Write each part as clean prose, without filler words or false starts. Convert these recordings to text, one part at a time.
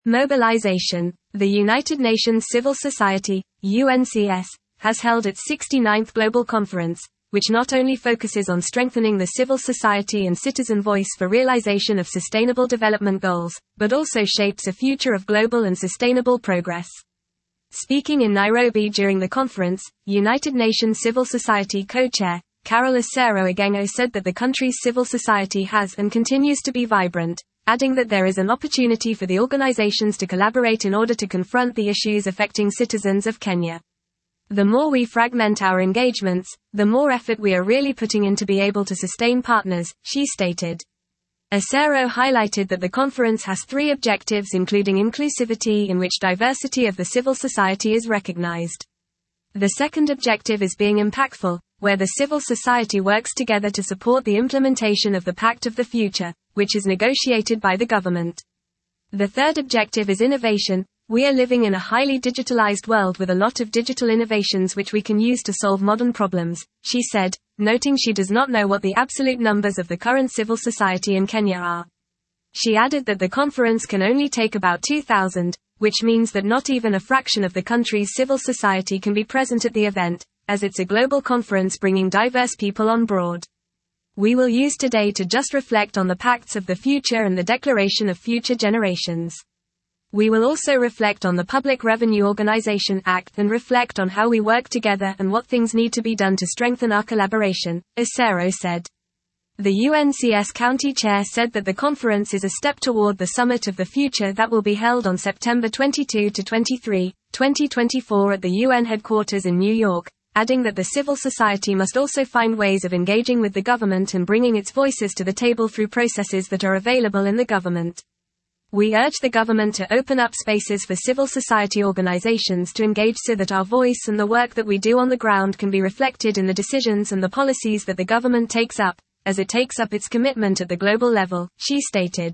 Mobilization. The United Nations Civil Society, UNCS, has held its 69th Global Conference, which not only focuses on strengthening the civil society and citizen voice for realization of Sustainable Development Goals, but also shapes a future of global and sustainable progress. Speaking in Nairobi during the conference, United Nations Civil Society co-chair, Carol Asero-Igengo said that the country's civil society has and continues to be vibrant, adding that there is an opportunity for the organizations to collaborate in order to confront the issues affecting citizens of Kenya. The more we fragment our engagements, the more effort we are really putting in to be able to sustain partners, she stated. Asero highlighted that the conference has 3 objectives, including inclusivity, in which diversity of the civil society is recognized. The second objective is being impactful, where the civil society works together to support the implementation of the Pact of the Future, which is negotiated by the government. The third objective is innovation. We are living in a highly digitalized world with a lot of digital innovations which we can use to solve modern problems, she said, noting she does not know what the absolute numbers of the current civil society in Kenya are. She added that the conference can only take about 2,000, which means that not even a fraction of the country's civil society can be present at the event, as it's a global conference bringing diverse people on board. We will use today to just reflect on the pacts of the future and the Declaration of Future Generations. We will also reflect on the Public Revenue Organization Act and reflect on how we work together and what things need to be done to strengthen our collaboration, Asero said. The UNCS county chair said that the conference is a step toward the Summit of the Future that will be held on September 22 to 23, 2024 at the UN headquarters in New York, adding that the civil society must also find ways of engaging with the government and bringing its voices to the table through processes that are available in the government. We urge the government to open up spaces for civil society organizations to engage so that our voice and the work that we do on the ground can be reflected in the decisions and the policies that the government takes up, as it takes up its commitment at the global level, she stated.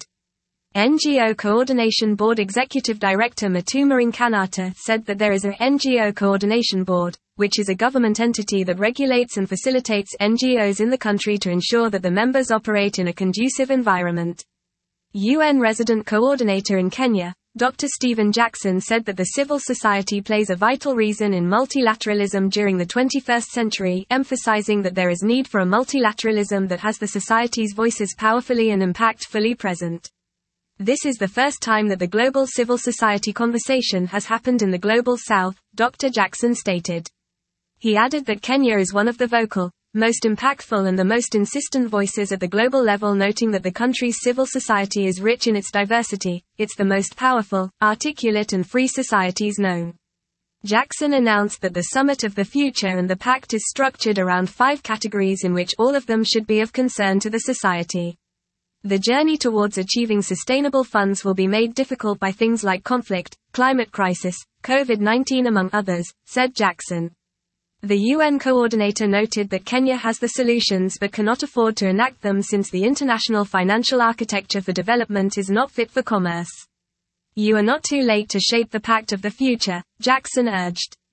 NGO Coordination Board Executive Director Matuma Nkanata said that there is an NGO Coordination Board, which is a government entity that regulates and facilitates NGOs in the country to ensure that the members operate in a conducive environment. UN Resident Coordinator in Kenya, Dr. Stephen Jackson said that the civil society plays a vital reason in multilateralism during the 21st century, emphasizing that there is need for a multilateralism that has the society's voices powerfully and impactfully present. This is the first time that the global civil society conversation has happened in the Global South, Dr. Jackson stated. He added that Kenya is one of the vocal, most impactful and the most insistent voices at the global level, noting that the country's civil society is rich in its diversity, it's the most powerful, articulate and free societies known. Jackson announced that the Summit of the Future and the Pact is structured around 5 categories in which all of them should be of concern to the society. The journey towards achieving sustainable funds will be made difficult by things like conflict, climate crisis, COVID-19 among others, said Jackson. The UN coordinator noted that Kenya has the solutions but cannot afford to enact them since the international financial architecture for development is not fit for commerce. You are not too late to shape the Pact of the Future, Jackson urged.